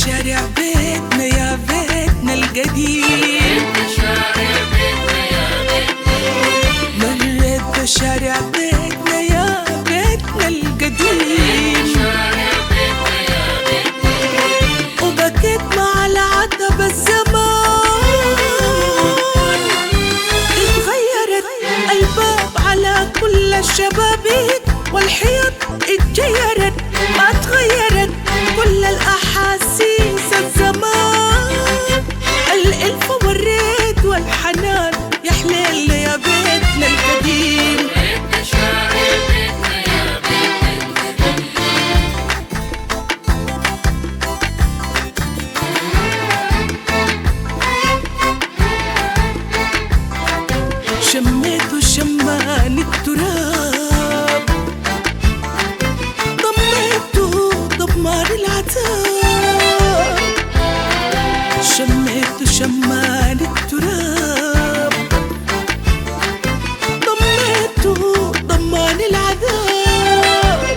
بشارع بيتنا يا بيتنا القديم، مريت بشارع بيتنا يا بيتنا القديم، وبكيت مع العتب الزمان، اتغيرت الباب على كل الشبابيك، والحيط اتجيرت ما تغيرت كل الأحاسيس الزمان، الألف والريد والحنان يا حليل يا بيتنا القديم. شميت وشمان التراب، ضميته ضمان العتاب، شميت وشمان التراب، ضميته ضمان العذاب،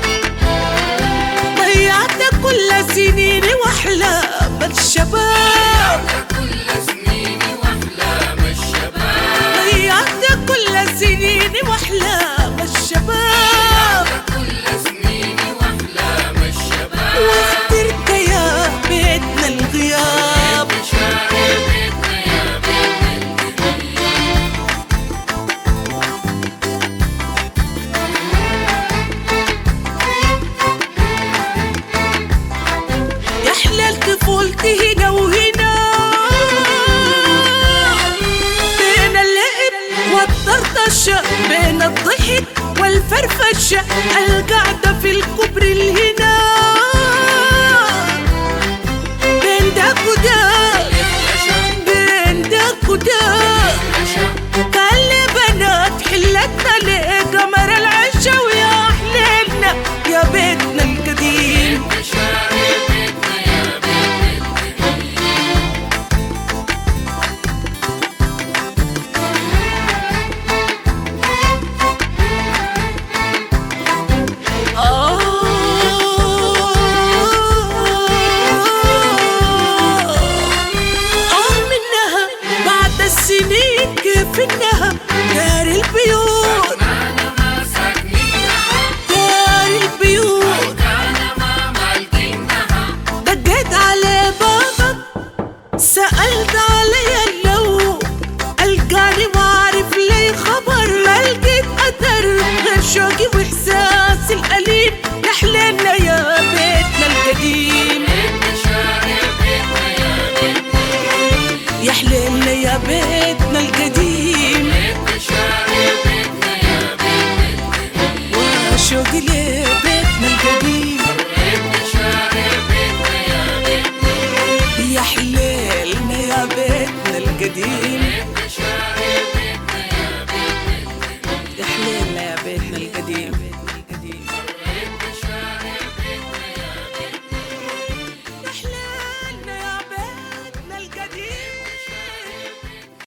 ضيعت كل سنيني واحلام الشباب، ضيعت كل سنيني واحلام الشباب، واخترت يا بيتنا الغياب. يا حلال طفولتي هنا وهنا، بين اللعب والطرطشة، بين الضحك والفرفشة، القعدة في الكبر الهنا، بين داك وداك بين داك وداك، قال لي بنات حلتنا لقمر العشا، ويا حليلنا يا بيتنا القديم. منها بعد السنين كيف انها دار البيوت، دار البيوت، دقيت على بابك سألت علي لو القاني ما عارف لي خبر، ما لقيت أثر غير شوقي وإحساسي الأليم، يا حليلنا يا بيتنا القديم، يا حليلنا يا بيتنا القديم، وشوقي لبيتنا القديم، يا حليلنا يا بيتنا القديم.